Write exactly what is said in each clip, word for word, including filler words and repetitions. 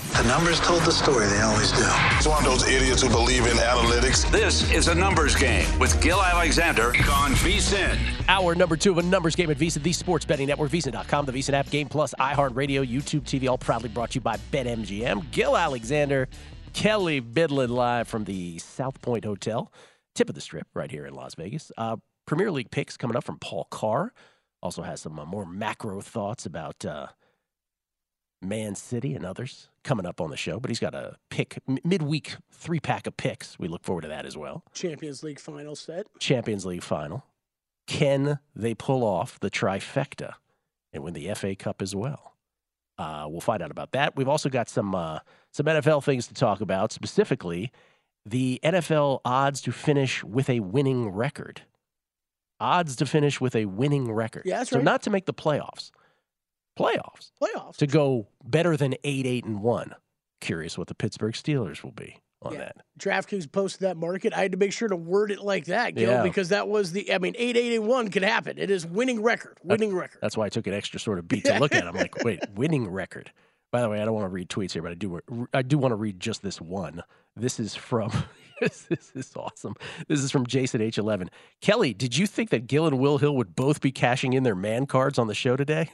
The numbers told the story. They always do. He's one of those idiots who believe in analytics. This is a numbers game with Gil Alexander on VSiN. Hour number two of a numbers game at VSiN, the sports betting network, VSiN dot com, the VSiN app, Game Plus, iHeartRadio, YouTube T V, all proudly brought to you by BetMGM. Gil Alexander, Kelly Bidlin live from the South Point Hotel, tip of the strip right here in Las Vegas. Uh, Premier League picks coming up from Paul Carr. Also has some uh, more macro thoughts about uh, Man City and others coming up on the show. But he's got a pick, m- midweek three-pack of picks. We look forward to that as well. Champions League final set. Champions League final. Can they pull off the trifecta and win the F A Cup as well? Uh, we'll find out about that. We've also got some uh, some N F L things to talk about, specifically the N F L odds to finish with a winning record. Odds to finish with a winning record. Yeah, that's so right. not to make the playoffs. Playoffs. Playoffs. To go better than eight, eight, and one. Curious what the Pittsburgh Steelers will be on yeah. that. DraftKings posted that market. I had to make sure to word it like that, Gil, Yeah. because that was the, I mean, eight, eight, and one could happen. It is winning record. Winning That, record. That's why I took an extra sort of beat to look at it. I'm like, wait, winning record. By the way, I don't want to read tweets here, but I do I do want to read just this one. This is from, this is awesome. This is from Jason H eleven. Kelly, did you think that Gil and Will Hill would both be cashing in their man cards on the show today?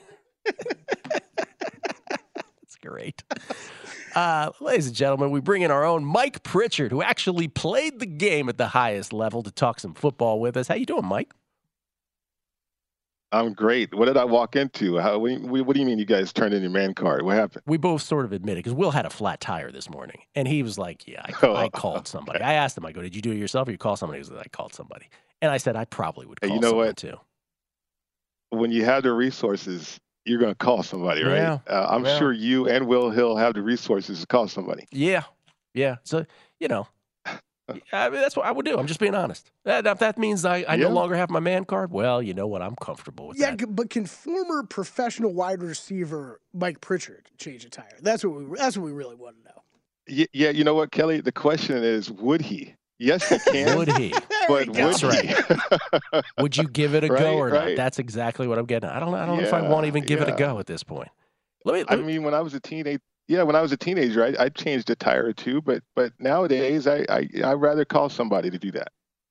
That's great. Uh, ladies and gentlemen, we bring in our own Mike Pritchard, who actually played the game at the highest level, to talk some football with us. How you doing, Mike? I'm great. What did I walk into? How, what, do you, what do you mean you guys turned in your man card? What happened? We both sort of admitted, because Will had a flat tire this morning, and he was like, yeah, I, I called somebody. I asked him, I go, did you do it yourself or you call somebody? He was like, I called somebody. And I said, I probably would call hey, you know someone what? too. When you have the resources, you're going to call somebody, right? Yeah. Uh, I'm Yeah. sure you and Will Hill have the resources to call somebody. Yeah. Yeah. So, you know, I mean, that's what I would do. I'm just being honest. That, if that means I, I Yeah. no longer have my man card, well, you know what? I'm comfortable with Yeah, that. c- but can former professional wide receiver Mike Pritchard change a tire? That's what we. That's what we really want to know. Y- yeah, you know what, Kelly? The question is, would he? Yes, he can. Would he? But we go. would That's he? Would you give it a Right, go or not? right. That's exactly what I'm getting at. I don't, I don't know if I Yeah, want to even give it a yeah. go at this point. Let me, let I me mean, when I was a teenager, yeah, when I was a teenager, I, I changed a tire or two, but but nowadays, I I I'd rather call somebody to do that.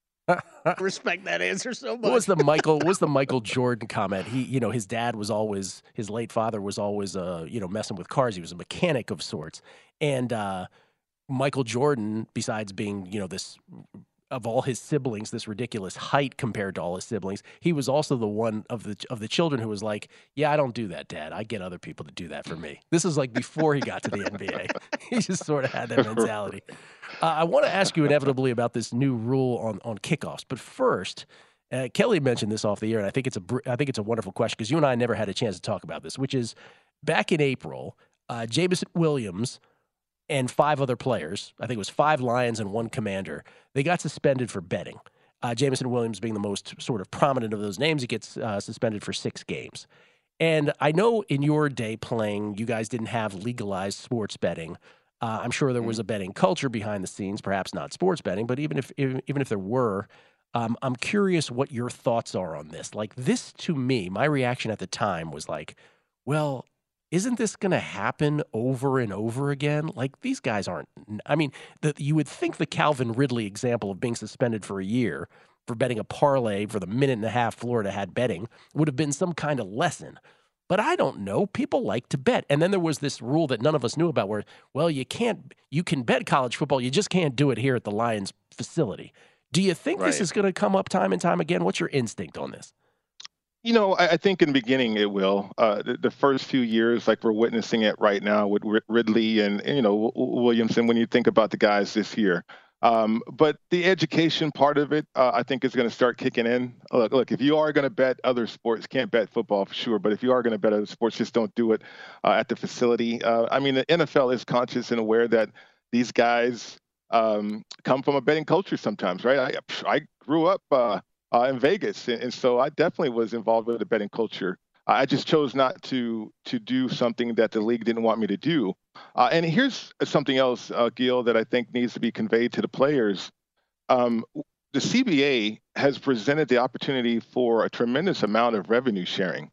Respect that answer so much. What was the Michael? What was the Michael Jordan comment? He, you know, his dad was always, his late father was always, uh, you know, messing with cars. He was a mechanic of sorts, and uh, Michael Jordan, besides being, you know, this of all his siblings, this ridiculous height compared to all his siblings, he was also the one of the of the children who was like, "Yeah, I don't do that, Dad. I get other people to do that for me." This is like before he got to the N B A. He just sort of had that mentality. Uh, I want to ask you inevitably about this new rule on on kickoffs, but first, uh, Kelly mentioned this off the air, and I think it's a br- I think it's a wonderful question because you and I never had a chance to talk about this, which is back in April, uh, Jameson Williams and five other players, I think it was five Lions and one Commander, they got suspended for betting. Uh, Jameson Williams being the most sort of prominent of those names, he gets uh, suspended for six games. And I know in your day playing, you guys didn't have legalized sports betting. Uh, I'm sure there was a betting culture behind the scenes, perhaps not sports betting, but even if even, even if there were, um, I'm curious what your thoughts are on this. Like this, to me, my reaction at the time was like, well, isn't this going to happen over and over again? Like these guys aren't. I mean, the, you would think the Calvin Ridley example of being suspended for a year for betting a parlay for the minute and a half Florida had betting would have been some kind of lesson. But I don't know. People like to bet. And then there was this rule that none of us knew about where, well, you can't, you can bet college football. You just can't do it here at the Lions facility. Do you think this Right. is going to come up time and time again? What's your instinct on this? You know, I, I think in the beginning it will. Uh, the, the first few years, like we're witnessing it right now with Rid- Ridley and, and, you know, W- Williamson, when you think about the guys this year. Um, but the education part of it, uh, I think is going to start kicking in. Look, look, if you are going to bet other sports, can't bet football for sure, but if you are going to bet other sports, just don't do it uh, at the facility. Uh, I mean, the N F L is conscious and aware that these guys um, come from a betting culture sometimes, right? I, I grew up uh, uh, in Vegas, and, and so I definitely was involved with the betting culture. I just chose not to to do something that the league didn't want me to do. Uh, and here's something else, uh, Gil, that I think needs to be conveyed to the players. Um, the C B A has presented the opportunity for a tremendous amount of revenue sharing.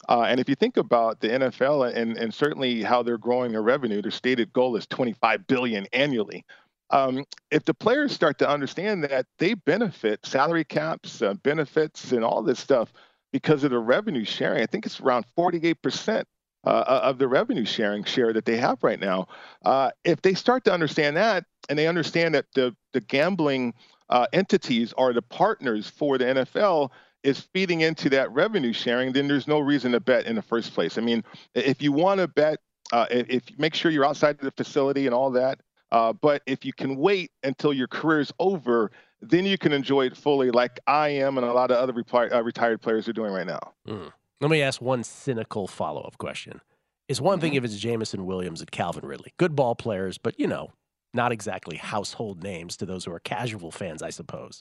Uh, and if you think about the N F L and, and certainly how they're growing their revenue, their stated goal is twenty-five billion dollars annually. Um, if the players start to understand that they benefit salary caps, uh, benefits, and all this stuff because of the revenue sharing, I think it's around forty-eight percent uh, of the revenue sharing share that they have right now. Uh, if they start to understand that, and they understand that the, the gambling uh, entities are the partners for the N F L, is feeding into that revenue sharing, then there's no reason to bet in the first place. I mean, if you want to bet, uh, if, if make sure you're outside of the facility and all that, uh, but if you can wait until your career is over, then you can enjoy it fully like I am and a lot of other repli- uh, retired players are doing right now. Mm. Let me ask one cynical follow-up question. It's one Mm-hmm. thing if it's Jamison Williams and Calvin Ridley. Good ball players, but, you know, not exactly household names to those who are casual fans, I suppose.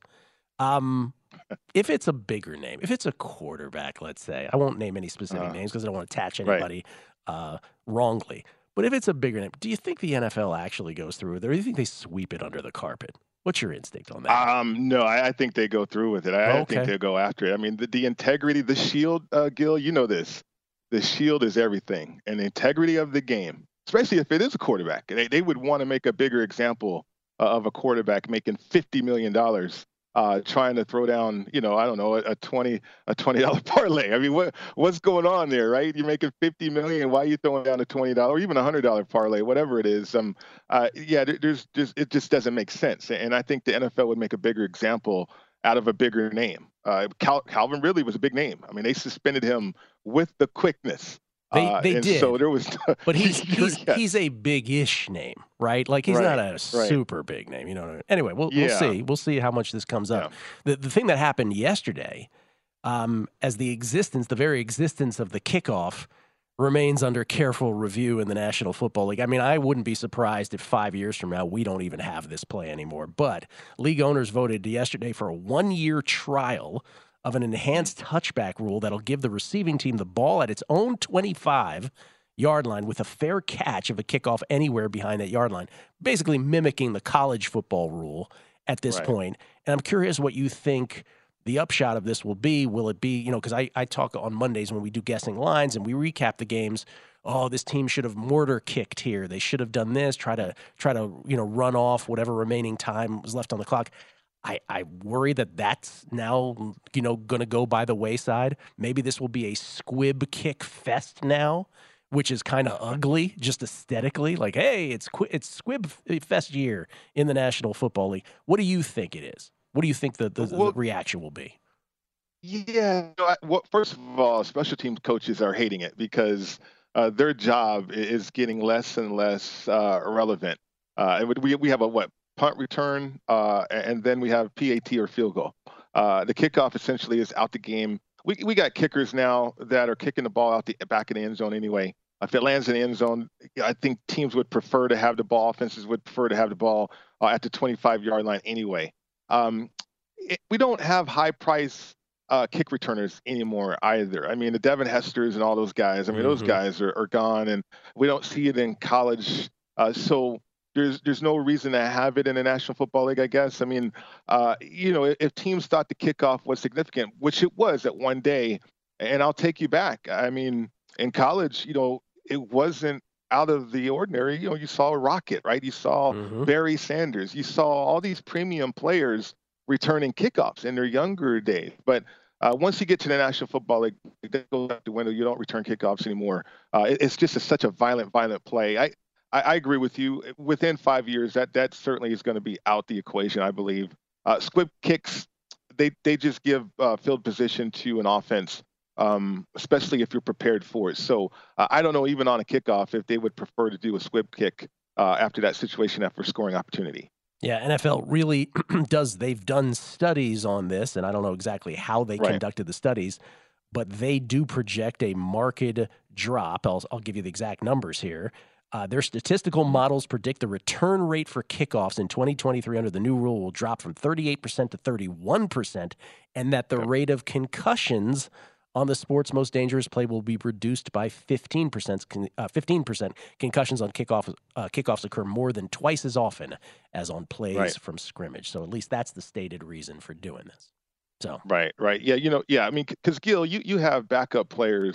Um, if it's a bigger name, if it's a quarterback, let's say, I won't name any specific Uh, names because I don't want to attach right. anybody uh, wrongly. But if it's a bigger name, do you think the N F L actually goes through with it, or do you think they sweep it under the carpet? What's your instinct on that? Um, no, I, I think they go through with it. I, I Okay. think they'll go after it. I mean, the, the integrity, the shield, uh, Gil, you know this. The shield is everything, and the integrity of the game, especially if it is a quarterback. They, they would want to make a bigger example uh, of a quarterback making fifty million dollars uh, trying to throw down, you know, I don't know, a, a twenty a twenty dollar parlay. I mean, what what's going on there, right? You're making fifty million. Why are you throwing down a twenty dollar or even a hundred dollar parlay, whatever it is? Um, uh, yeah, there, there's just it just doesn't make sense. And I think the N F L would make a bigger example out of a bigger name. Uh, Cal- Calvin Ridley was a big name. I mean, they suspended him with the quickness. They uh, they and did, so there was, but he's he's yeah. he's a big-ish name, right? Like he's Right, not a right. super big name, you know. What I mean? Anyway, we'll we'll Yeah. see. We'll see how much this comes up. The the thing that happened yesterday, um, as the existence, the very existence of the kickoff remains under careful review in the National Football League. I mean, I wouldn't be surprised if five years from now we don't even have this play anymore. But league owners voted yesterday for a one-year trial of an enhanced touchback rule that'll give the receiving team the ball at its own twenty-five yard line with a fair catch of a kickoff anywhere behind that yard line, basically mimicking the college football rule at this Right. point. And I'm curious what you think the upshot of this will be. Will it be, you know, because I, I talk on Mondays when we do guessing lines and we recap the games. Oh, this team should have mortar kicked here. They should have done this, try to try to, you know, run off whatever remaining time was left on the clock. I, I worry that that's now, you know, going to go by the wayside. Maybe this will be a squib kick fest now, which is kind of ugly, just aesthetically. Like, hey, it's qu- it's squib fest year in the National Football League. What do you think it is? What do you think the, the, Well- the reaction will be? Yeah. No, I, well, first of all, special teams coaches are hating it because uh, their job i- is getting less and less uh, relevant. Uh, and we we have a what punt return, uh, and then we have P A T or field goal. Uh, the kickoff essentially is out the game. We we got kickers now that are kicking the ball out the back of the end zone anyway. If it lands in the end zone, I think teams would prefer to have the ball. Offenses would prefer to have the ball uh, at the twenty-five yard line anyway. Um, it, we don't have high price uh, kick returners anymore either. I mean, the Devin Hesters and all those guys. I mean, those Mhm. guys are, are gone, and we don't see it in college. Uh, so there's there's no reason to have it in the National Football League, I guess. I mean, uh, you know, if, if teams thought the kickoff was significant, which it was at one day, and I'll take you back. I mean, in college, you know, it wasn't out of the ordinary. You know, you saw Rocket, right? You saw Mhm. Barry Sanders. You saw all these premium players returning kickoffs in their younger days. But uh, once you get to the National Football League, that goes out the window. You don't return kickoffs anymore. Uh, it, it's just a, such a violent, violent play. I, I, I agree with you. Within five years, that that certainly is going to be out the equation, I believe. Uh, squib kicks, they they just give uh, field position to an offense, um, especially if you're prepared for it. So uh, I don't know, even on a kickoff, if they would prefer to do a squib kick uh, after that situation, after scoring opportunity. Yeah, N F L really does. They've done studies on this, and I don't know exactly how they Right. conducted the studies, but they do project a marked drop. I'll, I'll give you the exact numbers here. Uh, their statistical models predict the return rate for kickoffs in twenty twenty-three under the new rule will drop from thirty-eight percent to thirty-one percent, and that the Yep. rate of concussions on the sport's most dangerous play will be reduced by fifteen percent. Uh, fifteen percent concussions on kickoff, uh, kickoffs occur more than twice as often as on plays Right. from scrimmage. So at least that's the stated reason for doing this. So Right, right. Yeah, you know, yeah, I mean, because Gil, you, you have backup players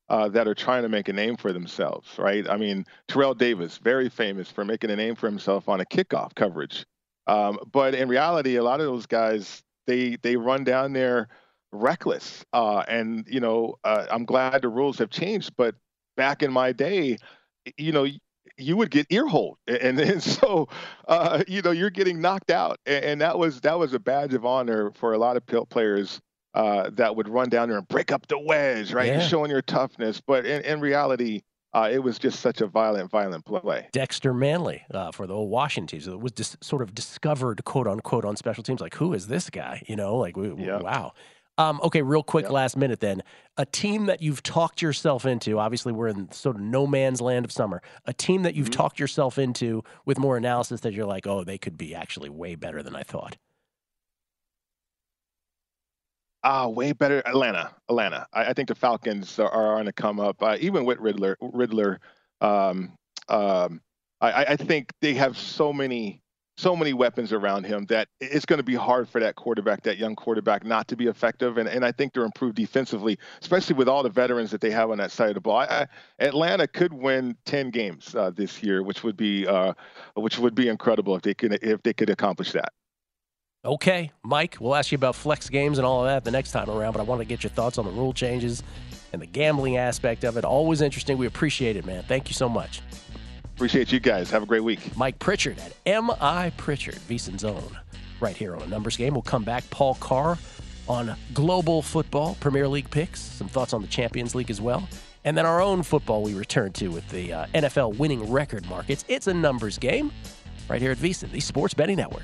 uh, that are trying to make a name for themselves, right? I mean, Terrell Davis, very famous for making a name for himself on a kickoff coverage. Um, but in reality, a lot of those guys, they they run down there reckless. Uh, and, you know, uh, I'm glad the rules have changed. But back in my day, you know, you would get earholed, and then so uh, you know you're getting knocked out, and, and that was that was a badge of honor for a lot of players uh, that would run down there and break up the wedge, right? Yeah. You're showing your toughness, but in, in reality, uh, it was just such a violent, violent play. Dexter Manley uh, for the old Washington teams. It was dis- sort of discovered, quote unquote, on special teams. Like, who is this guy? You know, like, we, Yeah. wow. Um, okay, real quick, Yep. last minute then. A team that you've talked yourself into, obviously we're in sort of no man's land of summer, a team that you've Mhm. talked yourself into with more analysis that you're like, oh, they could be actually way better than I thought. Ah, way better. Atlanta, Atlanta. I, I think the Falcons are, are on the come up. Uh, even with Riddler, Riddler, um, um, I, I think they have so many, so many weapons around him that it's going to be hard for that quarterback, that young quarterback, not to be effective. And and I think they're improved defensively, especially with all the veterans that they have on that side of the ball. I, I, Atlanta could win ten games uh, this year, which would be, uh, which would be incredible if they could if they could accomplish that. Okay, Mike, we'll ask you about flex games and all of that the next time around, but I want to get your thoughts on the rule changes and the gambling aspect of it. Always interesting. We appreciate it, man. Thank you so much. Appreciate you guys. Have a great week. Mike Pritchard at M I Pritchard, VSiN's own, right here on A Numbers Game. We'll come back. Paul Carr on global football, Premier League picks, some thoughts on the Champions League as well. And then our own football we return to with the uh, N F L winning record markets. It's A Numbers Game right here at VSiN, the Sports Betting Network.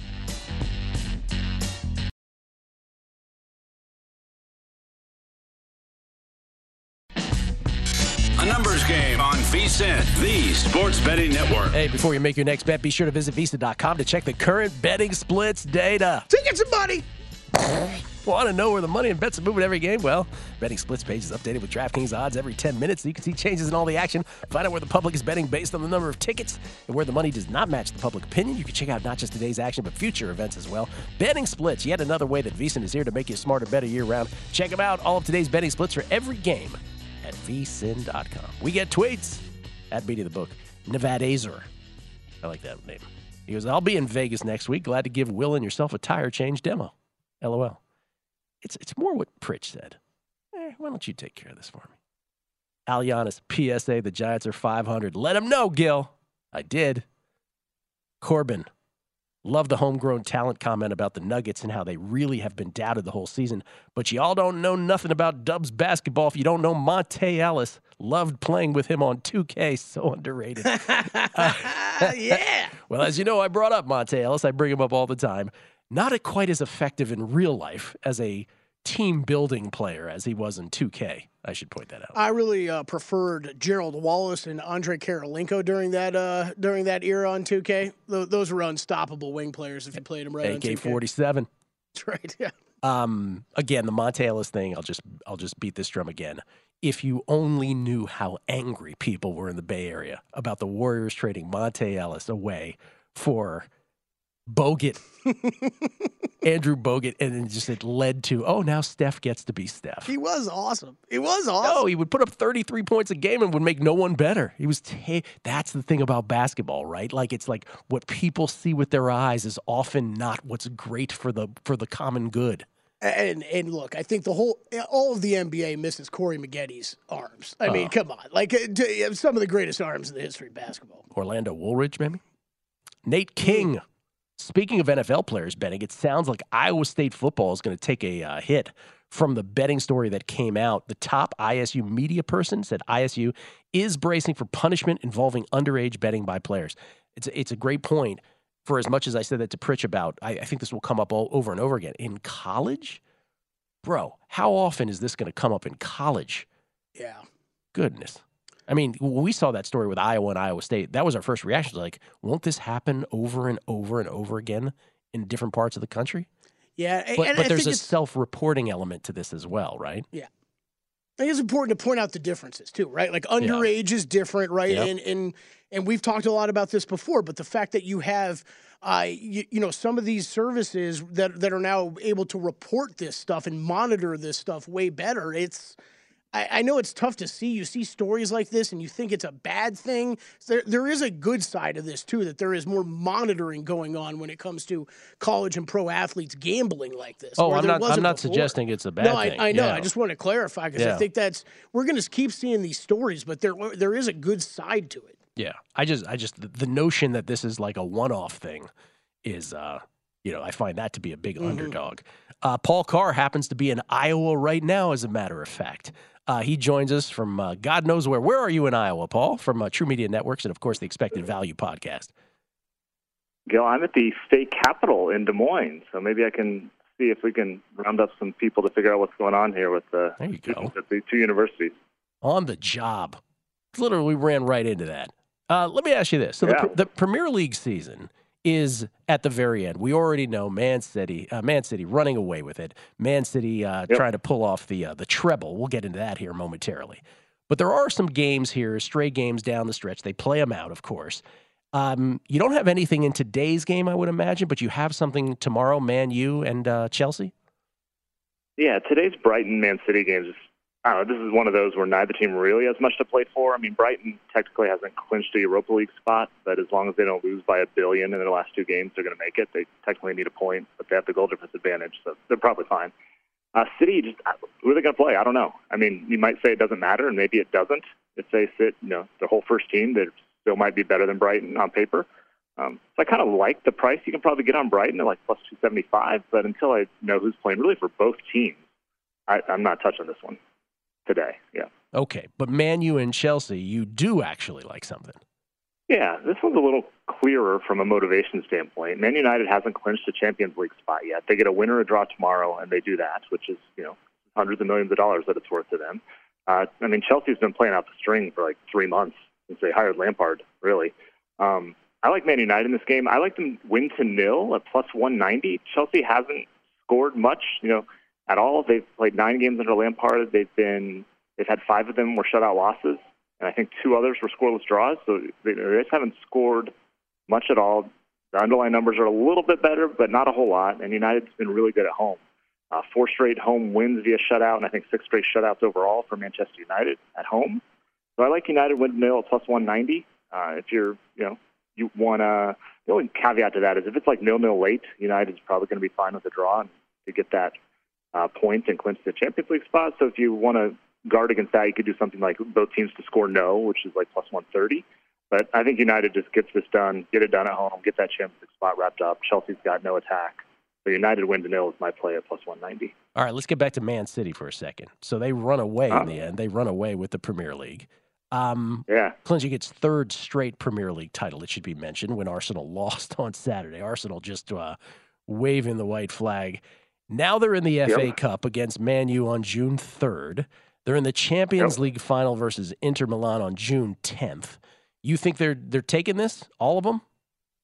A Numbers Game on VSiN, the Sports Betting Network. Hey, before you make your next bet, be sure to visit VSiN dot com to check the current betting splits data. Take some money. Want to know where the money and bets are moving every game? Well, Betting Splits page is updated with DraftKings odds every ten minutes so you can see changes in all the action. Find out where the public is betting based on the number of tickets and where the money does not match the public opinion. You can check out not just today's action, but future events as well. Betting Splits, yet another way that VSiN is here to make you smarter, better year-round. Check them out. All of today's betting splits for every game at V S I N dot com. We get tweets at Beat of the Book. Nevada Azer. I like that name. He goes, I'll be in Vegas next week. Glad to give Will and yourself a tire change demo. LOL. It's it's more what Pritch said. Eh, why don't you take care of this for me? Alianis, P S A, the Giants are five hundred. Let him know, Gil. I did. Corbin, love the homegrown talent comment about the Nuggets and how they really have been doubted the whole season. But y'all don't know nothing about Dubs basketball if you don't know Monte Ellis. Loved playing with him on two K. So underrated. uh, Yeah. Well, as you know, I brought up Monte Ellis. I bring him up all the time. Not a quite as effective in real life as a team-building player as he was in two K. I should point that out. I really uh, preferred Gerald Wallace and Andre Karolinko during that uh, during that era on two K. Th- those were unstoppable wing players if you played them right on A K two K. forty-seven. That's right. Yeah. Um, again, the Monte Ellis thing, I'll just I'll just beat this drum again. If you only knew how angry people were in the Bay Area about the Warriors trading Monte Ellis away for Bogut, Andrew Bogut, and then just it led to, oh, now Steph gets to be Steph. He was awesome. He was awesome. No, he would put up thirty-three points a game and would make no one better. He was. T- That's the thing about basketball, right? Like it's like what people see with their eyes is often not what's great for the for the common good. And and look, I think the whole all of the N B A misses Corey Maggetti's arms. I mean, Oh. come on, like uh, t- some of the greatest arms in the history of basketball. Orlando Woolridge, maybe. Nate King. Speaking of N F L players betting, it sounds like Iowa State football is going to take a uh, hit from the betting story that came out. The top I S U media person said I S U is bracing for punishment involving underage betting by players. It's a, it's a great point. For as much as I said that to Pritch about, I, I think this will come up all over and over again. In college? Bro, how often is this going to come up in college? Yeah. Goodness. I mean, when we saw that story with Iowa and Iowa State, that was our first reaction. Like, won't this happen over and over and over again in different parts of the country? Yeah, But, and but I there's think a it's- self-reporting element to this as well, right? Yeah. I think it's important to point out the differences too, right? Like underage is different, right? Yep. And and and we've talked a lot about this before, but the fact that you have uh you, you know some of these services that that are now able to report this stuff and monitor this stuff way better, it's I, I know it's tough to see. You see stories like this and you think it's a bad thing. There, there is a good side of this, too, that there is more monitoring going on when it comes to college and pro athletes gambling like this. Oh, I'm not, I'm not before. suggesting it's a bad no, thing. I, I know. Yeah. I just want to clarify because Yeah. I think that's – we're going to keep seeing these stories, but there there is a good side to it. Yeah. I just, I just, the notion that this is like a one-off thing is, uh, you know, I find that to be a big mm-hmm. underdog. Uh, Paul Carr happens to be in Iowa right now, as a matter of fact. Uh, he joins us from uh, God knows where. Where are you in Iowa, Paul? From uh, True Media Networks and, of course, the Expected Value podcast. Gil, I'm at the state capitol in Des Moines, so maybe I can see if we can round up some people to figure out what's going on here with the there you go. At the two universities. On the job. Literally ran right into that. Uh, let me ask you this. So yeah. the, the Premier League season is at the very end. We already know Man City, uh, Man City running away with it. Man City uh, yep. trying to pull off the uh, the treble. We'll get into that here momentarily. But there are some games here, stray games down the stretch. They play them out, of course. Um, you don't have anything in today's game, I would imagine, but you have something tomorrow, Man U and uh, Chelsea? Yeah, today's Brighton-Man City games is I don't know, this is one of those where neither team really has much to play for. I mean, Brighton technically hasn't clinched a Europa League spot, but as long as they don't lose by a billion in their last two games, they're going to make it. They technically need a point, but they have the goal difference advantage, so they're probably fine. Uh, City, just who are they going to play? I don't know. I mean, you might say it doesn't matter, and maybe it doesn't. If they sit, you know, the whole first team, they still might be better than Brighton on paper. Um, so I kind of like the price you can probably get on Brighton at like plus two seventy-five, but until I know who's playing really for both teams, I, I'm not touching this one. Today, yeah. Okay, but Man U and Chelsea, you do actually like something. Yeah, this one's a little clearer from a motivation standpoint. Man United hasn't clinched a Champions League spot yet. They get a win or a draw tomorrow, and they do that, which is, you know, hundreds of millions of dollars that it's worth to them. Uh, I mean, Chelsea's been playing out the string for like three months since they hired Lampard, really. Um, I like Man United in this game. I like them win to nil at plus one ninety. Chelsea hasn't scored much, you know, at all. They've played nine games under Lampard. They've been they've had five of them were shutout losses, and I think two others were scoreless draws. So they, they just haven't scored much at all. The underlying numbers are a little bit better, but not a whole lot. And United's been really good at home. Uh, four straight home wins via shutout, and I think six straight shutouts overall for Manchester United at home. So I like United win nil at plus one ninety. Uh, if you're, you know, you want to. The only caveat to that is if it's like nil nil late, United's probably going to be fine with the draw to get that uh, point and clinch the Champions League spot. So if you want to guard against that, you could do something like both teams to score no, which is like plus one thirty. But I think United just gets this done, get it done at home, get that Champions League spot wrapped up. Chelsea's got no attack. So United win to nil is my play at plus one ninety. All right, let's get back to Man City for a second. So they run away huh? in the end. They run away with the Premier League. Um, yeah. Clinton gets third straight Premier League title, it should be mentioned, when Arsenal lost on Saturday. Arsenal just uh, waving the white flag. Now they're in the F A yep. Cup against Man U on June third. They're in the Champions yep. League final versus Inter Milan on June tenth. You think they're they're taking this, all of them?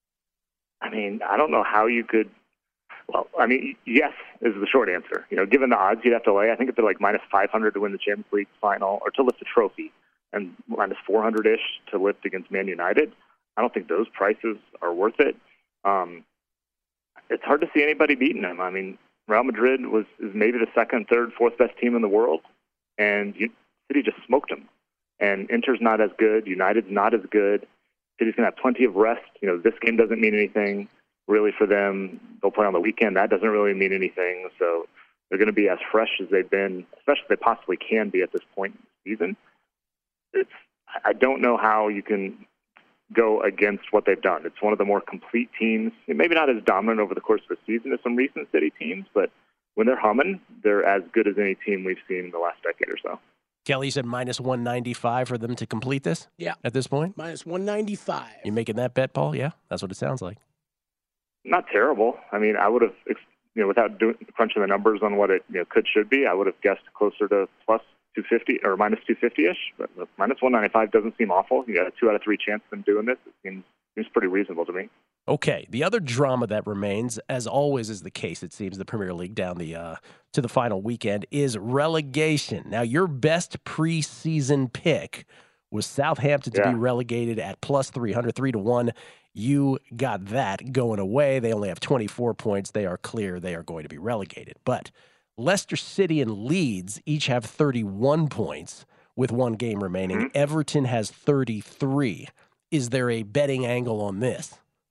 I mean, I don't know how you could. Well, I mean, yes is the short answer. You know, given the odds you'd have to lay, I think if they're like minus five hundred to win the Champions League final or to lift the trophy, and minus four hundred-ish to lift against Man United, I don't think those prices are worth it. Um, it's hard to see anybody beating them. I mean, Real Madrid was is maybe the second, third, fourth best team in the world, and City just smoked them. And Inter's not as good. United's not as good. City's going to have plenty of rest. You know, this game doesn't mean anything really for them. They'll play on the weekend. That doesn't really mean anything. So they're going to be as fresh as they've been, especially as they possibly can be at this point in the season. It's, I don't know how you can go against what they've done. It's one of the more complete teams, maybe not as dominant over the course of the season as some recent City teams, but when they're humming, they're as good as any team we've seen in the last decade or so. Kelly, you said minus one ninety-five for them to complete this? Yeah. At this point? Minus one ninety-five. You making that bet, Paul? Yeah? That's what it sounds like. Not terrible. I mean, I would have, you know, without doing, crunching the numbers on what it you know, could, should be, I would have guessed closer to plus two fifty or minus two fifty-ish. But minus one ninety-five doesn't seem awful. You got a two out of three chance of them doing this. It seems, seems pretty reasonable to me. Okay, the other drama that remains, as always is the case, it seems, the Premier League down the uh, to the final weekend, is relegation. Now, your best preseason pick was Southampton to yeah. be relegated at plus three hundred, three to one. You got that going away. They only have twenty-four points. They are clear. They are going to be relegated. But Leicester City and Leeds each have thirty-one points with one game remaining. Mm-hmm. Everton has thirty-three. Is there a betting angle on this?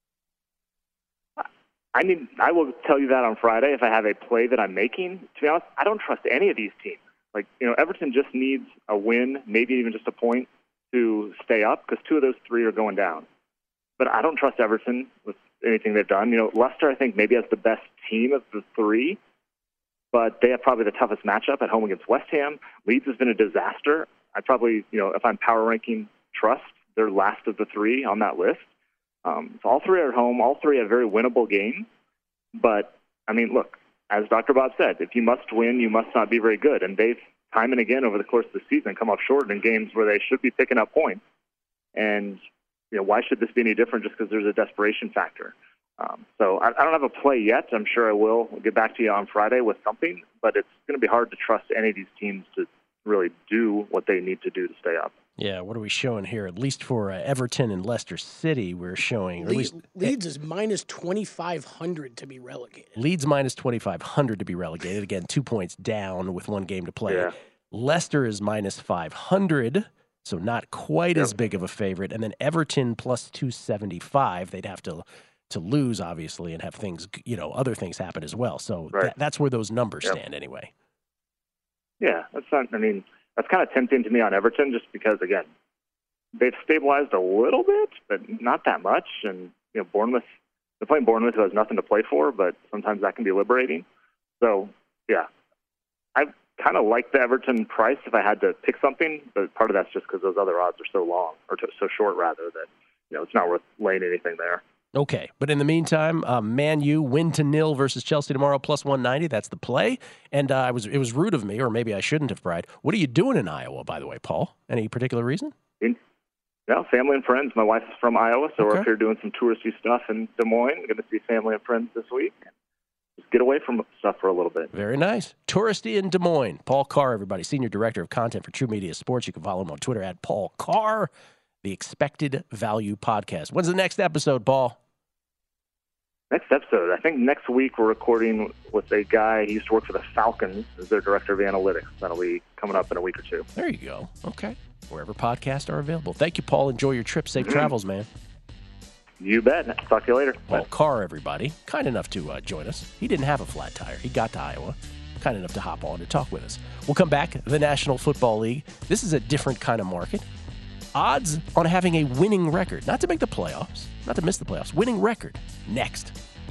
I mean, I will tell you that on Friday if I have a play that I'm making. To be honest, I don't trust any of these teams. Like, you know, Everton just needs a win, maybe even just a point to stay up because two of those three are going down. But I don't trust Everton with anything they've done. You know, Leicester, I think, maybe has the best team of the three, but they have probably the toughest matchup at home against West Ham. Leeds has been a disaster. I probably, you know, if I'm power ranking trust, they're last of the three on that list. Um, so all three are at home. All three have very winnable games. But, I mean, look, as Doctor Bob said, if you must win, you must not be very good. And they've, time and again over the course of the season, come up short in games where they should be picking up points. And, you know, why should this be any different just because there's a desperation factor? Um, so I, I don't have a play yet. I'm sure I will I'll get back to you on Friday with something. But it's going to be hard to trust any of these teams to really do what they need to do to stay up. Yeah, what are we showing here? At least for uh, Everton and Leicester City, we're showing. Or at least, Leeds is minus twenty-five hundred to be relegated. Leeds minus twenty-five hundred to be relegated. Again, two points down with one game to play. Yeah. Leicester is minus five hundred, so not quite Yep. as big of a favorite. And then Everton plus two seventy-five. They'd have to to lose, obviously, and have things, you know, other things happen as well. So Right. tha- that's where those numbers Yep. stand anyway. Yeah, that's not, I mean, that's kind of tempting to me on Everton just because, again, they've stabilized a little bit, but not that much. And, you know, Bournemouth, they're playing Bournemouth who has nothing to play for, but sometimes that can be liberating. So, yeah, I kind of like the Everton price if I had to pick something, but part of that's just because those other odds are so long, or t- so short, rather, that, you know, it's not worth laying anything there. Okay, but in the meantime, uh, Man U win to nil versus Chelsea tomorrow, plus one ninety. That's the play. And uh, I was it was rude of me, or maybe I shouldn't have, Bride. What are you doing in Iowa, by the way, Paul? Any particular reason? In, yeah, family and friends. My wife's from Iowa, so Okay. we're up here doing some touristy stuff in Des Moines. We're going to see family and friends this week. Just get away from stuff for a little bit. Very nice. Touristy in Des Moines. Paul Carr, everybody, Senior Director of Content for True Media Sports. You can follow him on Twitter at Paul Carr, the Expected Value Podcast. When's the next episode, Paul? Next episode, I think next week we're recording with a guy, he used to work for the Falcons as their director of analytics. That'll be coming up in a week or two. There you go. Okay. Wherever podcasts are available. Thank you, Paul. Enjoy your trip. Safe Mm-hmm. travels, man. You bet. Talk to you later. Paul Bye. Carr, everybody. Kind enough to uh, join us. He didn't have a flat tire. He got to Iowa. Kind enough to hop on to talk with us. We'll come back. The National Football League. This is a different kind of market. Odds on having a winning record. Not to make the playoffs. Not to miss the playoffs. Winning record. Next.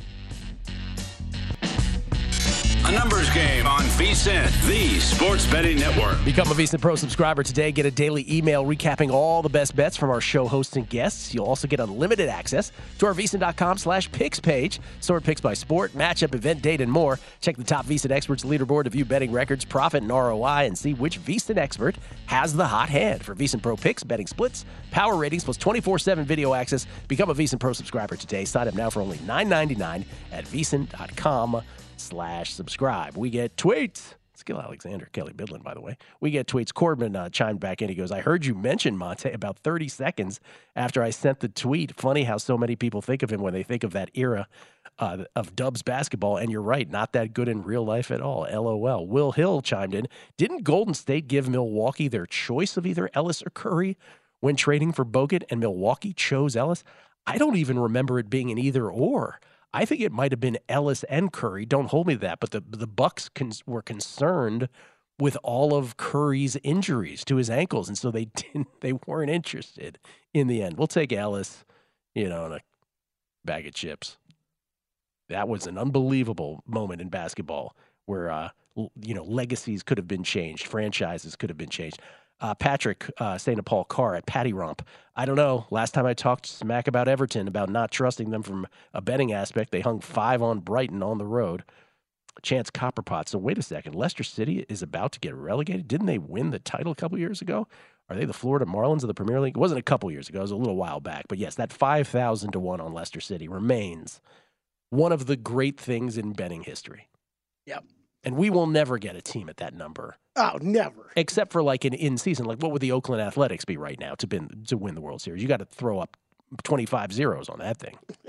A numbers game on VSiN, the sports betting network. Become a VSiN Pro subscriber today. Get a daily email recapping all the best bets from our show hosts and guests. You'll also get unlimited access to our VSiN.com slash picks page. Sort picks by sport, matchup, event, date, and more. Check the top VSiN experts leaderboard to view betting records, profit, and R O I, and see which VSiN expert has the hot hand. For VSiN Pro picks, betting splits, power ratings, plus twenty-four seven video access. Become a VSiN Pro subscriber today. Sign up now for only nine ninety-nine at VSiN.com slash subscribe. We get tweets. Skill Alexander, Kelly Bidlin, by the way. We get tweets. Corbin uh, chimed back in. He goes, I heard you mention Monte about thirty seconds after I sent the tweet. Funny how so many people think of him when they think of that era uh, of Dubs basketball. And you're right, not that good in real life at all. L O L. Will Hill chimed in. Didn't Golden State give Milwaukee their choice of either Ellis or Curry when trading for Bogut, and Milwaukee chose Ellis? I don't even remember it being an either or. I think it might have been Ellis and Curry. Don't hold me to that, but the the Bucks cons- were concerned with all of Curry's injuries to his ankles, and so they didn't. They weren't interested in the end. We'll take Ellis, you know, and a bag of chips. That was an unbelievable moment in basketball where uh, you know legacies could have been changed, franchises could have been changed. Uh, Patrick uh, saying to Paul Carr at Patty Rump, I don't know. Last time I talked smack about Everton, about not trusting them from a betting aspect, they hung five on Brighton on the road. Chance Copperpot. So wait a second. Leicester City is about to get relegated. Didn't they win the title a couple years ago? Are they the Florida Marlins of the Premier League? It wasn't a couple years ago. It was a little while back. But yes, that five thousand to one on Leicester City remains one of the great things in betting history. Yep. And we will never get a team at that number. Oh, never. Except for like an in-season. Like what would the Oakland Athletics be right now to win, to win the World Series? You got to throw up twenty-five zeros on that thing.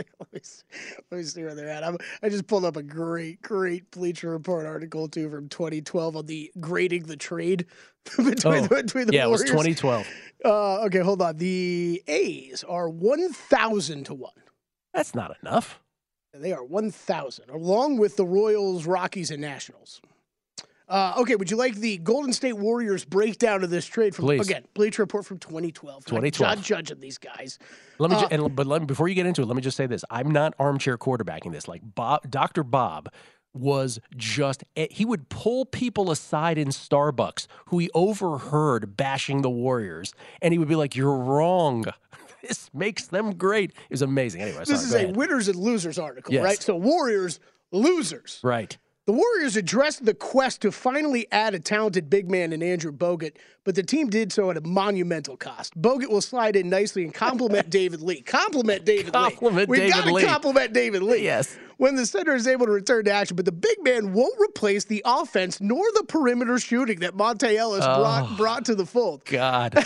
Let me see where they're at. I'm, I just pulled up a great, great Bleacher Report article, too, from twenty twelve on the grading the trade between, Oh, the, between the yeah, Warriors. it was twenty twelve. Uh, okay, hold on. The A's are one thousand to one. That's not enough. They are one thousand, along with the Royals, Rockies, and Nationals. Uh, okay, would you like the Golden State Warriors breakdown of this trade from, Please. again, Bleacher Report from twenty twelve? twenty twelve. Not judging these guys. Let me, Uh, ju- and, but let me, before you get into it, let me just say this. I'm not armchair quarterbacking this. Like Bob, Doctor Bob was just, he would pull people aside in Starbucks who he overheard bashing the Warriors, and he would be like, you're wrong. This makes them great. It was amazing. Anyway, This sorry, is go a ahead. winners and losers article, Yes. right? So Warriors, losers. Right. The Warriors addressed the quest to finally add a talented big man in Andrew Bogut, but the team did so at a monumental cost. Bogut will slide in nicely and compliment David Lee. Compliment David Compliment Lee. We David got Lee. to compliment David Lee. Yes. When the center is able to return to action, but the big man won't replace the offense nor the perimeter shooting that Monte Ellis Oh. brought, brought to the fold. God.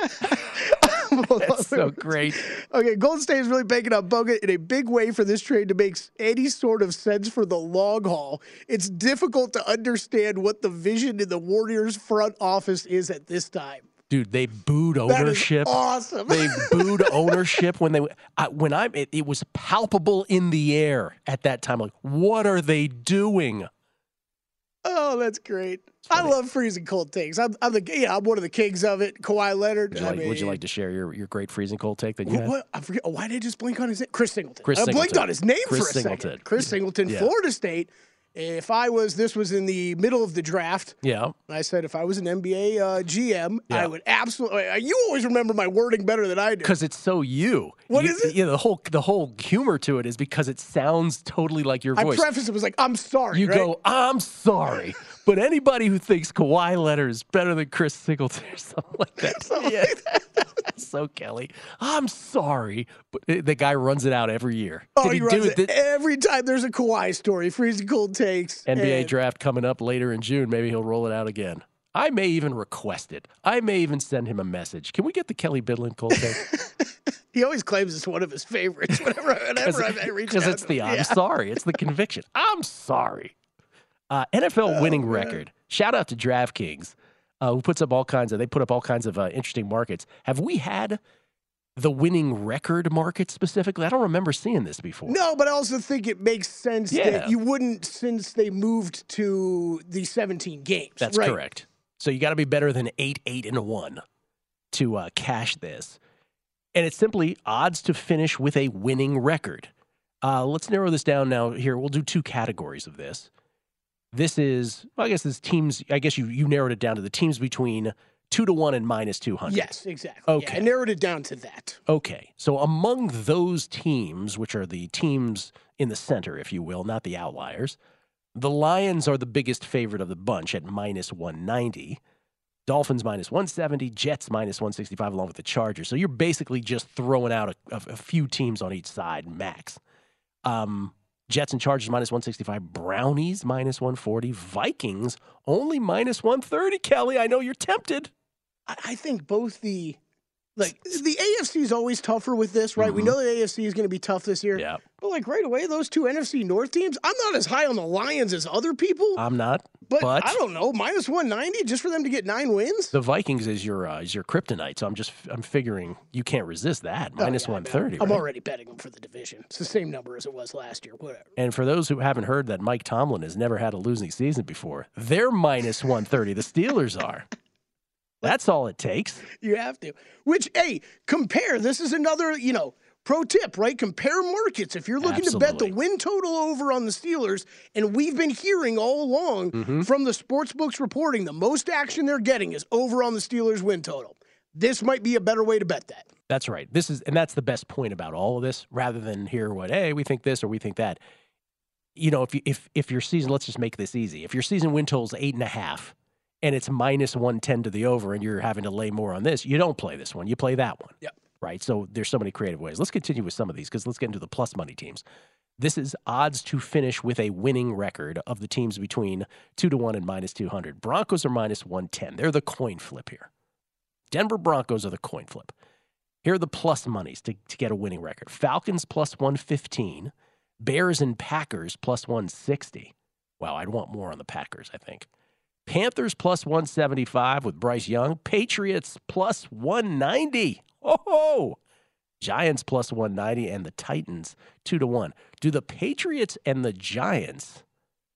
That's so great. Okay, Golden State is really banking on Bogut in a big way for this trade to make any sort of sense for the long haul. It's difficult to understand what the vision in the Warriors front office is at this time. Dude, they booed That is ownership. awesome. They booed ownership when they I, when I it, it was palpable in the air at that time. Like, what are they doing? Oh, that's great. I love freezing cold takes. I'm, I'm the yeah, I'm one of the kings of it. Kawhi Leonard. Would you, I like, would you mean, like to share your, your great freezing cold take that you What, had? what? I forget. Oh, why did I just blink on his name? Chris Singleton. Chris I blinked Singleton. on his name Chris for a Singleton. second. Chris Singleton, Yeah. Florida State. If I was, this was in the middle of the draft. Yeah. I said if I was an N B A uh, G M, Yeah. I would absolutely. uh, You always remember my wording better than I do. Because it's so you. What you, is it? Yeah, the whole the whole humor to it is because it sounds totally like your I voice. preface it was like, I'm sorry. You right? go, I'm sorry. But anybody who thinks Kawhi Leonard is better than Chris Singleton or something like that. Something yeah. So Kelly, I'm sorry. But the guy runs it out every year. Oh, Did he he runs do it it? Did- every time there's a Kawhi story. Freezing cold takes. N B A and- draft coming up later in June. Maybe he'll roll it out again. I may even request it. I may even send him a message. Can we get the Kelly Bidlin cold take? He always claims it's one of his favorites. Whenever, whenever I reach out Because it's to the him. I'm Yeah. sorry. It's the conviction. I'm sorry. Uh, N F L winning record. Shout out to DraftKings, uh, who puts up all kinds of. They put up all kinds of uh, interesting markets. Have we had the winning record market specifically? I don't remember seeing this before. No, but I also think it makes sense Yeah. that you wouldn't, since they moved to the seventeen games. That's right? correct. So you got to be better than eight, eight, and one to uh, cash this. And it's simply odds to finish with a winning record. Uh, let's narrow this down now. Here, we'll do two categories of this. This is, well, I guess this teams, I guess you, you narrowed it down to the teams between two to one and minus two hundred. Yes, exactly. Okay. Yeah, I narrowed it down to that. Okay. So among those teams, which are the teams in the center, if you will, not the outliers, the Lions are the biggest favorite of the bunch at minus one ninety. Dolphins minus one seventy, Jets minus one sixty-five, along with the Chargers. So you're basically just throwing out a, a, a few teams on each side, max. Um, Jets and Chargers minus one sixty-five, Brownies minus one forty, Vikings only minus one thirty. Kelly, I know you're tempted. I, I think both the, like, the A F C is always tougher with this, right? We know the A F C is going to be tough this year. Yeah. But, like, right away, those two N F C North teams, I'm not as high on the Lions as other people. I'm not, but, but I don't know, minus one ninety just for them to get nine wins? the Vikings is your uh, is your kryptonite, so I'm just I'm figuring you can't resist that. Minus Oh, yeah, one thirty. I'm right? already betting them for the division. It's the same number as it was last year, whatever. And for those who haven't heard that Mike Tomlin has never had a losing season before, they're minus one thirty. The Steelers are. That's all it takes. You have to. Which, hey, compare. This is another, you know, pro tip, right? Compare markets. If you're looking to bet the Absolutely. win total over on the Steelers, and we've been hearing all along Mm-hmm. from the sports books reporting the most action they're getting is over on the Steelers win total. This might be a better way to bet that. That's right. This is, and that's the best point about all of this. Rather than hear what, hey, we think this or we think that. You know, if you, if if your season, let's just make this easy. If your season win total is eight and a half, and it's minus one ten to the over, and you're having to lay more on this, you don't play this one. You play that one. Yep. Right. So there's so many creative ways. Let's continue with some of these because let's get into the plus money teams. This is odds to finish with a winning record of the teams between two to one and minus two hundred. Broncos are minus one ten. They're the coin flip here. Denver Broncos are the coin flip. Here are the plus monies to, to get a winning record. Falcons plus one fifteen. Bears and Packers plus one sixty. Wow, I'd want more on the Packers, I think. Panthers plus one seventy-five with Bryce Young. Patriots plus one ninety. Oh, Giants plus one ninety and the Titans two to one. Do the Patriots and the Giants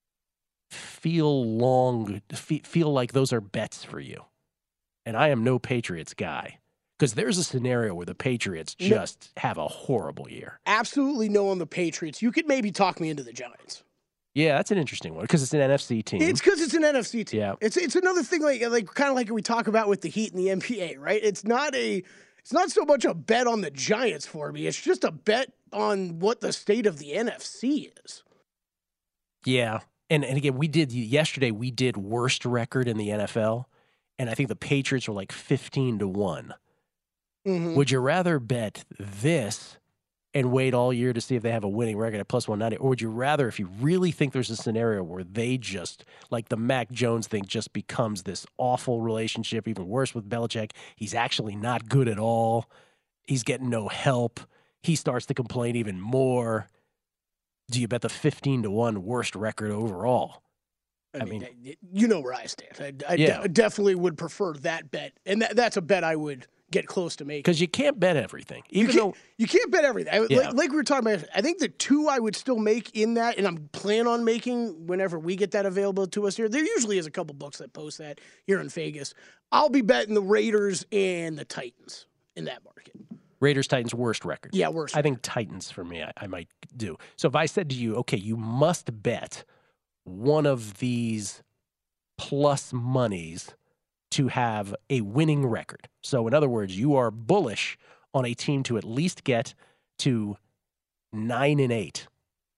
feel long, feel like those are bets for you? And I am no Patriots guy. Because there's a scenario where the Patriots just no, have a horrible year. Absolutely no on the Patriots. You could maybe talk me into the Giants. Yeah, that's an interesting one because it's an N F C team. It's because it's an N F C team. Yeah. It's it's another thing like like kind of like we talk about with the Heat and the N B A, right? It's not a it's not so much a bet on the Giants for me. It's just a bet on what the state of the N F C is. Yeah. And and again, we did yesterday we did worst record in the N F L, and I think the Patriots were like fifteen to one. Mm-hmm. Would you rather bet this and wait all year to see if they have a winning record at plus one ninety? Or would you rather, if you really think there's a scenario where they just, like the Mac Jones thing, just becomes this awful relationship, even worse with Belichick, he's actually not good at all, he's getting no help, he starts to complain even more, do you bet the fifteen to one worst record overall? I, I mean, mean, you know where I stand. I, I yeah. de- definitely would prefer that bet. And that, that's a bet I would get close to making. Because you can't bet everything. Even you though you can't bet everything. I, yeah. like, like we were talking about, I think the two I would still make in that, and I'm plan on making whenever we get that available to us here. There usually is a couple books that post that here in Vegas. I'll be betting the Raiders and the Titans in that market. Raiders, Titans, worst record. Yeah, worst I record. think Titans for me, I, I might do. So if I said to you, okay, you must bet one of these plus monies to have a winning record. So in other words, you are bullish on a team to at least get to nine and eight.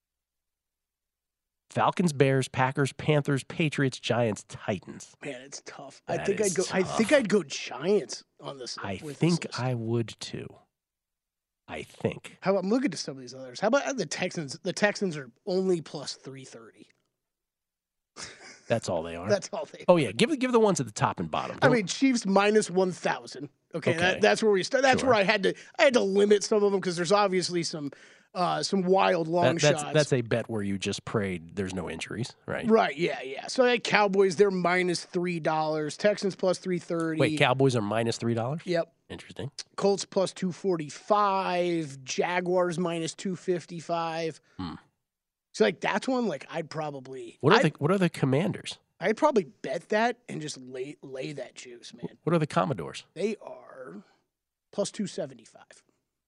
Falcons, Bears, Packers, Panthers, Patriots, Giants, Titans. Man, it's tough. That I think I'd go tough. I think I'd go Giants on this. I with think this I would too. I think. How about I'm looking at some of these others. How about the Texans? The Texans are only plus three thirty. That's all they are. That's all they are. Oh, yeah. Give, give the ones at the top and bottom. I mean, Chiefs minus one thousand. Okay, Okay. That, that's where we start. That's Sure. where I had to I had to limit some of them because there's obviously some uh, some wild long that, that's, shots. that's a bet where you just prayed there's no injuries, right? Right, yeah, yeah. So like Cowboys, they're minus three dollars. Texans plus three thirty. Wait, Cowboys are minus three dollars? Yep. Interesting. Colts plus two forty five. Jaguars minus two fifty five. Hmm. So like that's one like I'd probably What are I'd, the What are the Commanders? I'd probably bet that and just lay lay that juice, man. What are the Commodores? They are plus two seventy five.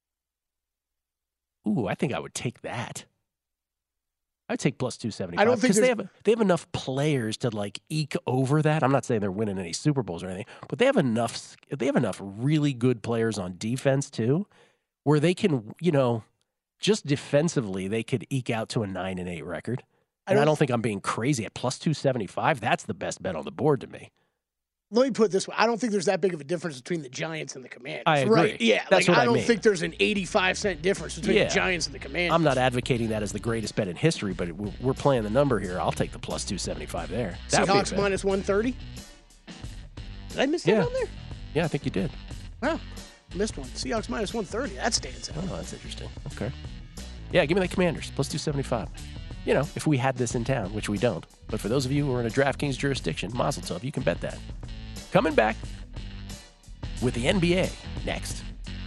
Ooh, I think I would take that. I'd take plus two seventy five. I don't think because they have they have enough players to like eke over that. I'm not saying they're winning any Super Bowls or anything, but they have enough. They have enough really good players on defense too, where they can, you know, just defensively they could eke out to a nine and eight record. And I don't, I don't think I'm being crazy at plus two seventy five. That's the best bet on the board to me. Let me put it this way. I don't think there's that big of a difference between the Giants and the Commanders. I agree. Right? Yeah, That's like, what I I don't mean. think there's an eighty-five cent difference between Yeah. the Giants and the Commanders. I'm not advocating that as the greatest bet in history, but we're we're playing the number here. I'll take the plus two seventy-five there. That would be a Seahawks bet. minus one thirty. Did I miss that Yeah. on there? Yeah, I think you did. Wow. Missed one. Seahawks minus one thirty. That stands out. Oh, that's interesting. Okay. Yeah, give me the Commanders, plus two seventy-five. You know, if we had this in town, which we don't. But for those of you who are in a DraftKings jurisdiction, Mazel Tov, you can bet that. Coming back with the N B A next.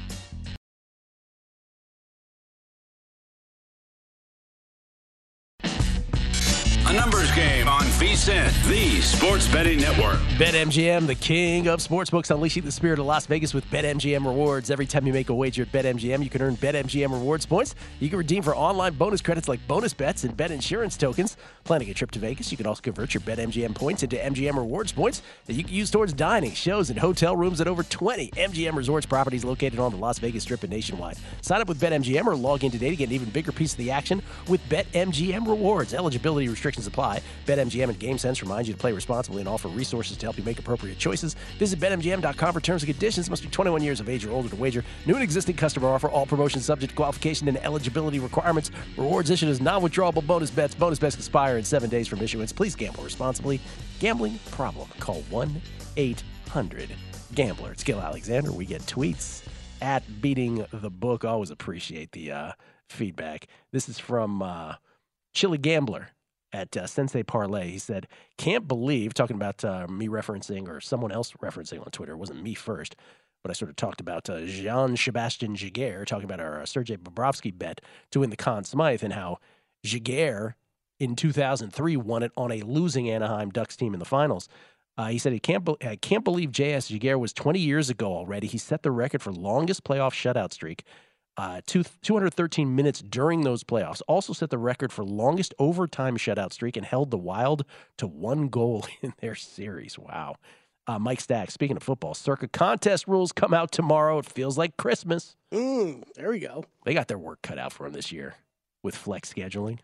A numbers game on VSiN, the sports betting network. BetMGM, the king of sportsbooks, unleashing the spirit of Las Vegas with BetMGM rewards. Every time you make a wager at BetMGM, you can earn BetMGM rewards points. You can redeem for online bonus credits like bonus bets and bet insurance tokens. Planning a trip to Vegas, you can also convert your BetMGM points into M G M rewards points that you can use towards dining, shows, and hotel rooms at over twenty M G M resorts properties located on the Las Vegas Strip and nationwide. Sign up with BetMGM or log in today to get an even bigger piece of the action with BetMGM rewards. Eligibility restrictions apply. BetMGM and GameSense remind you to play responsibly and offer resources to help you make appropriate choices. Visit Bet M G M dot com for terms and conditions. Must be twenty-one years of age or older to wager. New and existing customer offer. All promotions subject to qualification and eligibility requirements. Rewards issued as non-withdrawable bonus bets. Bonus bets expire in seven days from issuance. Please gamble responsibly. Gambling problem? Call one eight hundred gambler. It's Gil Alexander. We get tweets at Beating the Book. Always appreciate the uh, feedback. This is from uh, Chili Gambler at uh, Sensei Parlay. He said, can't believe, talking about uh, me referencing or someone else referencing on Twitter. It wasn't me first, but I sort of talked about uh, Jean-Sebastian Giguère, talking about our uh, Sergei Bobrovsky bet to win the Conn Smythe and how Giguère in two thousand three won it on a losing Anaheim Ducks team in the finals. Uh, he said, he can't be- I can't believe J S. Giguère was twenty years ago already. He set the record for longest playoff shutout streak, uh, two, two hundred thirteen minutes during those playoffs. Also set the record for longest overtime shutout streak and held the Wild to one goal in their series. Wow. Uh, Mike Stack, speaking of football, Circa contest rules come out tomorrow. It feels like Christmas. Mm, there we go. They got their work cut out for them this year with flex scheduling.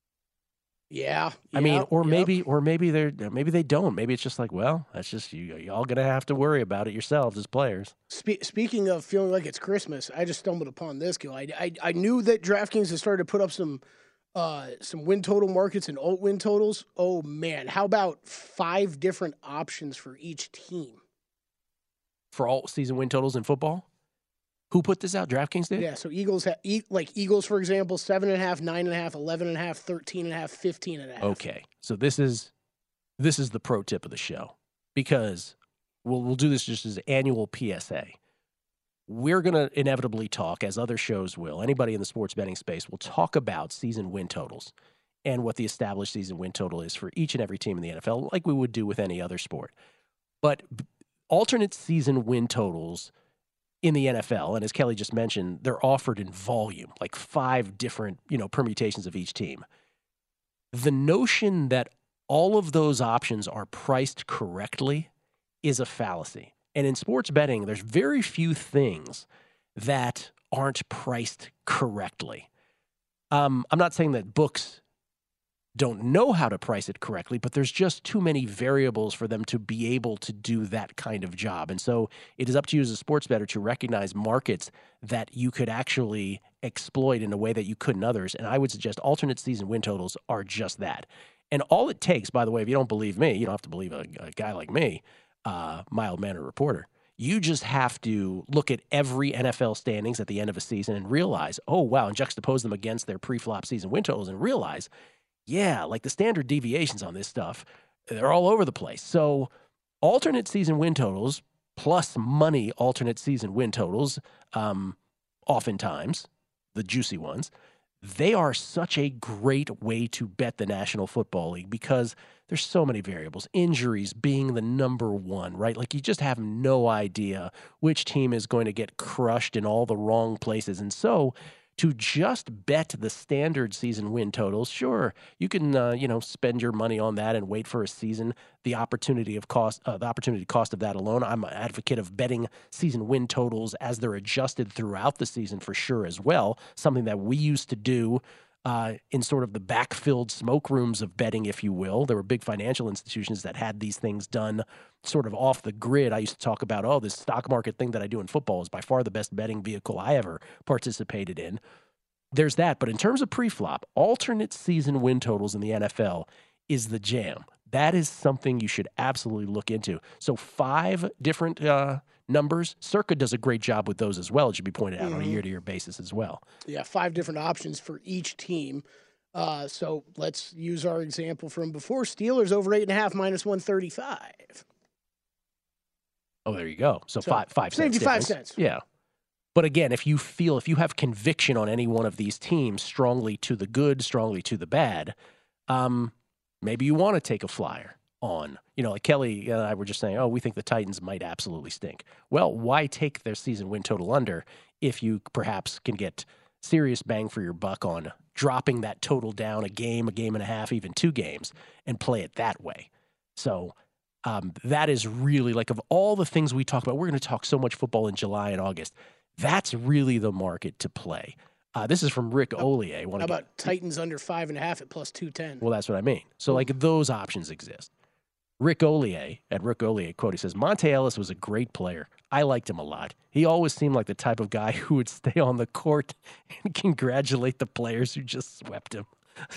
Yeah, I mean, yeah, or yep. maybe, or maybe they're, maybe they don't. Maybe it's just like, well, that's just you. Y'all gonna have to worry about it yourselves as players. Spe- speaking of feeling like it's Christmas, I just stumbled upon this, Gil. I, I, I knew that DraftKings had started to put up some uh, some win total markets and alt win totals. Oh man, how about five different options for each team for all season win totals in football? Who put this out? DraftKings did? Yeah, so Eagles, ha- e- like Eagles, for example, seven and a half, nine and a half, eleven and a half, thirteen and a half, fifteen and a half. Okay, so this is this is the pro tip of the show because we'll we'll do this just as an annual P S A. We're gonna inevitably talk, as other shows will. Anybody in the sports betting space will talk about season win totals and what the established season win total is for each and every team in the N F L, like we would do with any other sport. But alternate season win totals in the N F L, and as Kelly just mentioned, they're offered in volume, like five different, you know, permutations of each team. The notion that all of those options are priced correctly is a fallacy. And in sports betting, there's very few things that aren't priced correctly. Um, I'm not saying that books don't know how to price it correctly, but there's just too many variables for them to be able to do that kind of job. And so it is up to you as a sports bettor to recognize markets that you could actually exploit in a way that you couldn't others. And I would suggest alternate season win totals are just that. And all it takes, by the way, if you don't believe me, you don't have to believe a, a guy like me, uh, mild-mannered reporter. You just have to look at every N F L standings at the end of a season and realize, oh, wow, and juxtapose them against their pre-flop season win totals and realize, yeah, like the standard deviations on this stuff, they're all over the place. So alternate season win totals plus money alternate season win totals, um, oftentimes, the juicy ones, they are such a great way to bet the National Football League because there's so many variables, injuries being the number one, right? Like you just have no idea which team is going to get crushed in all the wrong places. And so to just bet the standard season win totals, sure, you can uh, you know spend your money on that and wait for a season. The opportunity of cost, uh, the opportunity cost of that alone. I'm an advocate of betting season win totals as they're adjusted throughout the season for sure as well. Something that we used to do uh, in sort of the backfilled smoke rooms of betting, if you will. There were big financial institutions that had these things done sort of off the grid. I used to talk about, oh, this stock market thing that I do in football is by far the best betting vehicle I ever participated in. There's that. But in terms of pre-flop, alternate season win totals in the N F L is the jam. That is something you should absolutely look into. So five different uh, numbers. Circa does a great job with those as well. It should be pointed out mm-hmm. on a year-to-year basis as well. Yeah, five different options for each team. Uh, so let's use our example from before. Steelers over eight and a half minus one thirty-five. Oh, there you go. So, so five five cents. Five cents. Yeah. But again, if you feel, if you have conviction on any one of these teams, strongly to the good, strongly to the bad, um, maybe you want to take a flyer on, you know, like Kelly and I were just saying, oh, we think the Titans might absolutely stink. Well, why take their season win total under if you perhaps can get serious bang for your buck on dropping that total down a game, a game and a half, even two games, and play it that way? So um, that is really, like, of all the things we talk about, we're going to talk so much football in July and August. That's really the market to play. Uh, this is from Rick Ollier. How about get, Titans under five and a half at plus two ten? Well, that's what I mean. So, like, those options exist. Rick Ollier, at Rick Ollier, quote, he says, Monte Ellis was a great player. I liked him a lot. He always seemed like the type of guy who would stay on the court and congratulate the players who just swept him.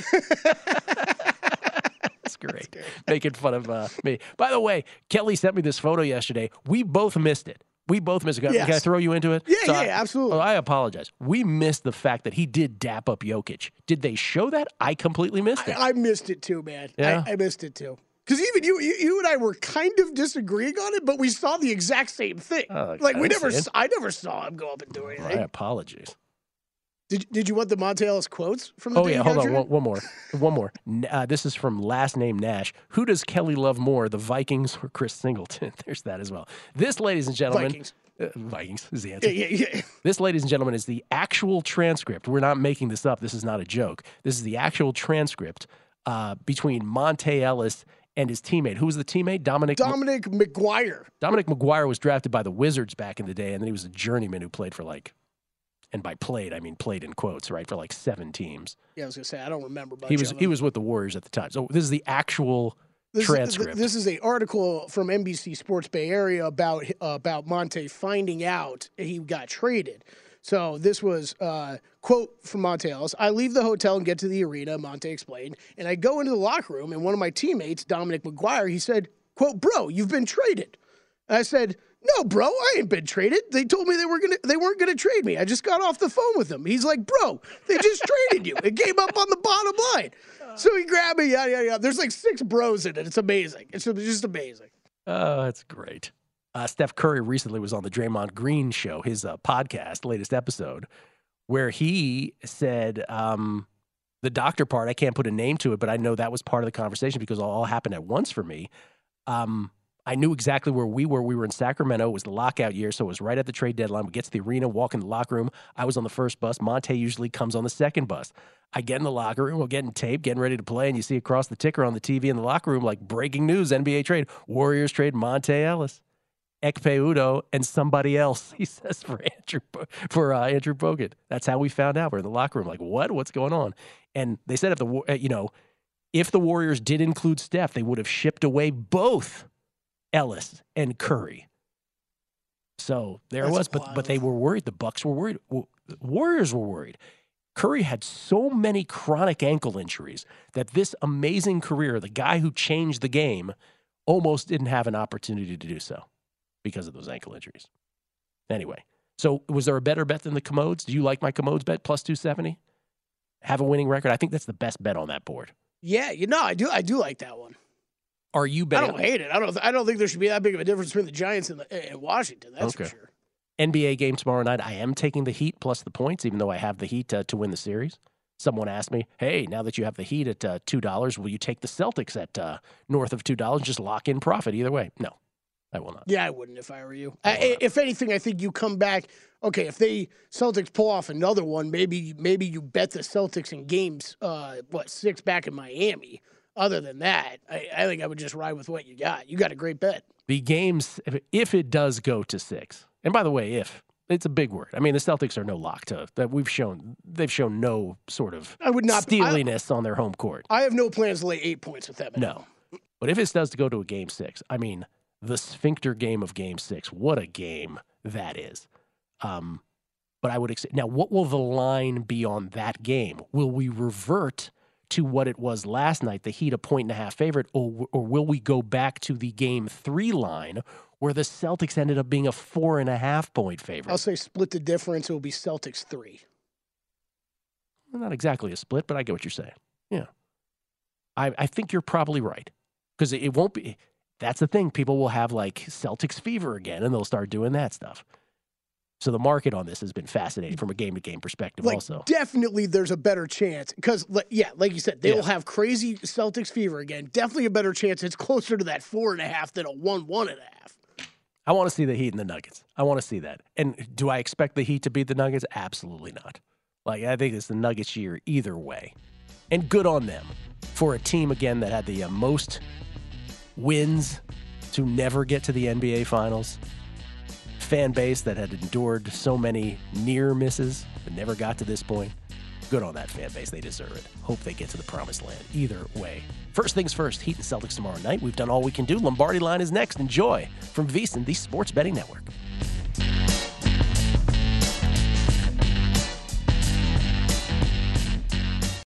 That's great. That's Making fun of uh, me. By the way, Kelly sent me this photo yesterday. We both missed it. We both missed it. Can, Yes. can I throw you into it? Yeah, So yeah, I, absolutely. oh, I apologize. We missed the fact that he did dap up Jokic. Did they show that? I completely missed it. I, I missed it too, man. Yeah? I, I missed it too. Because even you, you, you and I were kind of disagreeing on it, but we saw the exact same thing. Oh, like we I never, see it. s- I never saw him go up and do My anything. apologies. Did Did you want the Monte Ellis quotes from the Oh, day yeah. you Hold got on. traded? One, one more. One more. N- Uh, this is from last name Nash. Who does Kelly love more, the Vikings or Chris Singleton? There's that as well. This, ladies and gentlemen. Vikings. Uh, Vikings is the answer. Yeah, yeah, yeah. This, ladies and gentlemen, is the actual transcript. We're not making this up. This is not a joke. This is the actual transcript uh, between Monte Ellis and his teammate. Who was the teammate? Dominic. Dominic McGuire. Dominic McGuire was drafted by the Wizards back in the day, and then he was a journeyman who played for like, and by played I mean played in quotes, right, for like seven teams. Yeah, I was gonna say I don't remember much. He was of he him. was with the Warriors at the time. So this is the actual This transcript. Is, this is an article from N B C Sports Bay Area about uh, about Monte finding out he got traded. So this was uh, quote from Monte Ellis. I leave the hotel and get to the arena, Monte explained, and I go into the locker room, and one of my teammates, Dominic McGuire, he said, quote, bro, you've been traded. And I said, no, bro, I ain't been traded. They told me they were gonna they weren't gonna trade me. I just got off the phone with them. He's like, bro, they just traded you. It came up on the bottom line. So he grabbed me, yada, yada, yada. There's like six bros in it. It's amazing. It's just amazing. Oh, that's great. Uh, Steph Curry recently was on the Draymond Green show, his uh, podcast, latest episode, where he said um, the doctor part, I can't put a name to it, but I know that was part of the conversation because it all happened at once for me. Um, I knew exactly where we were. We were in Sacramento. It was the lockout year, so it was right at the trade deadline. We get to the arena, walk in the locker room. I was on the first bus. Monte usually comes on the second bus. I get in the locker room. We're getting taped, getting ready to play, and you see across the ticker on the T V in the locker room, like breaking news, N B A trade. Warriors trade Monte Ellis, Ekpe Udoh, and somebody else, he says, for Andrew for uh, Andrew Bogut. That's how we found out. We're in the locker room like, what? What's going on? And they said if the, uh, you know, if the Warriors did include Steph, they would have shipped away both Ellis and Curry. So there it That's was, but wild. but they were worried. The Bucks were worried. W- Warriors were worried. Curry had so many chronic ankle injuries that this amazing career, the guy who changed the game, almost didn't have an opportunity to do so because of those ankle injuries. Anyway, so was there a better bet than the Commodes? Do you like my Commodes bet, plus two seventy? Have a winning record? I think that's the best bet on that board. Yeah, you know, I do I do like that one. Are you I betting? don't hate it. I don't I don't think there should be that big of a difference between the Giants and, the, and Washington. That's Okay. for sure. N B A game tomorrow night. I am taking the Heat plus the points, even though I have the Heat uh, to win the series. Someone asked me, hey, now that you have the Heat at uh, two dollars, will you take the Celtics at uh, north of two dollars and just lock in profit either way? No, I will not. Yeah, I wouldn't if I were you. I, if anything, I think you come back. Okay, if they Celtics pull off another one, maybe maybe you bet the Celtics in games. Uh, what six back in Miami? Other than that, I, I think I would just ride with what you got. You got a great bet. The games, if it, if it does go to six, and by the way, if, it's a big word. I mean, the Celtics are no lock to that. We've shown, they've shown no sort of I would not- steeliness on their home court. I have no plans to lay eight points with them. No. But if it does to go to a game six, I mean, the sphincter game of game six, what a game that is. Um, but I would expect, now, what will the line be on that game? Will we revert to what it was last night, the Heat a point and a half favorite, or, or will we go back to the game three line where the Celtics ended up being a four and a half point favorite? I'll say split the difference. It will be Celtics three. Well, not exactly a split, but I get what you're saying. Yeah. I, I think you're probably right. Because it, it won't be, that's the thing. People will have like Celtics fever again, and they'll start doing that stuff. So the market on this has been fascinating from a game-to-game perspective Like, also. definitely there's a better chance. Because, yeah, like you said, they will Yeah. have crazy Celtics fever again. Definitely a better chance. It's closer to that four and a half than a one, one and a half. I want to see the Heat and the Nuggets. I want to see that. And do I expect the Heat to beat the Nuggets? Absolutely not. Like, I think it's the Nuggets year either way. And good on them for a team, again, that had the uh, most wins to never get to the N B A Finals. Fan base that had endured so many near misses but never got to this point. Good on that fan base. They deserve it. Hope they get to the promised land. Either way. First things first, Heat and Celtics tomorrow night. We've done all we can do. Lombardi Line is next. Enjoy from VSiN, the Sports Betting Network.